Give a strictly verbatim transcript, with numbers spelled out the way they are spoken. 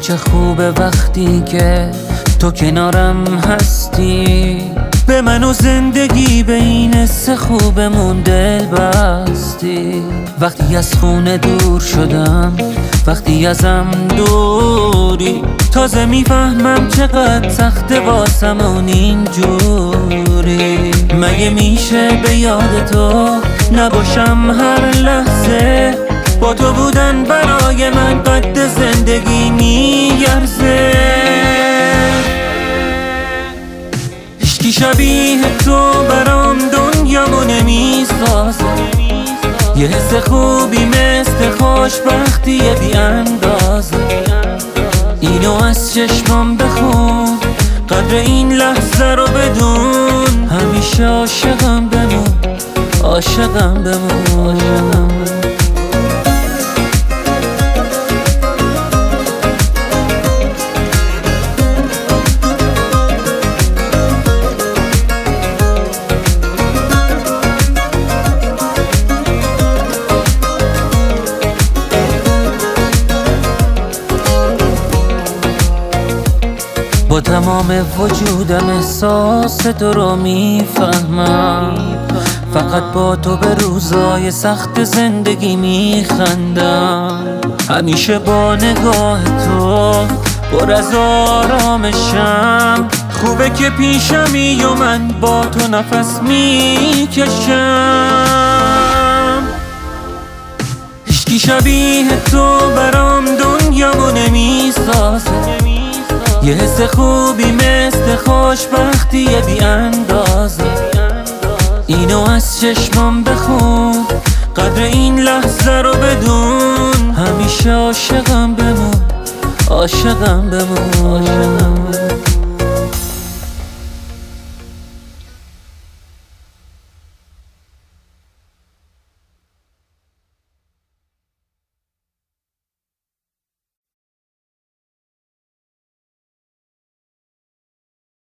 چه خوبه وقتی که تو کنارم هستی. به من و زندگی به این حس خوبمون دل بستی. وقتی از خونه دور شدم، وقتی ازم دوری، تازه میفهمم چقدر سخته واسمون اینجوری. مگه میشه به یاد تو نباشم هر لحظه؟ با تو بودن برای من قد زندگی میارزه. هیچکی شبیه تو برام دنیامو نمیسازه. یه حس خوبی مثل خوشبختی بی اندازه. اینو از چشمام بخون، قدر این لحظه رو بدون. همیشه عاشقم بمون، عاشقم بمون. با تمام وجودم احساس تو رو میفهمم. فقط با تو به روزای سخت زندگی میخندم. همیشه با نگاه تو پر از آرامشم. خوبه که پیشمی و من با تو نفس میکشم. هیچکی شبیه تو برام دنیامو نمیسازه. یه حس خوبی مثل خوشبختی بی اندازه. اینو از چشمام بخون، قدر این لحظه رو بدون. همیشه عاشقم بمون، عاشقم بمون.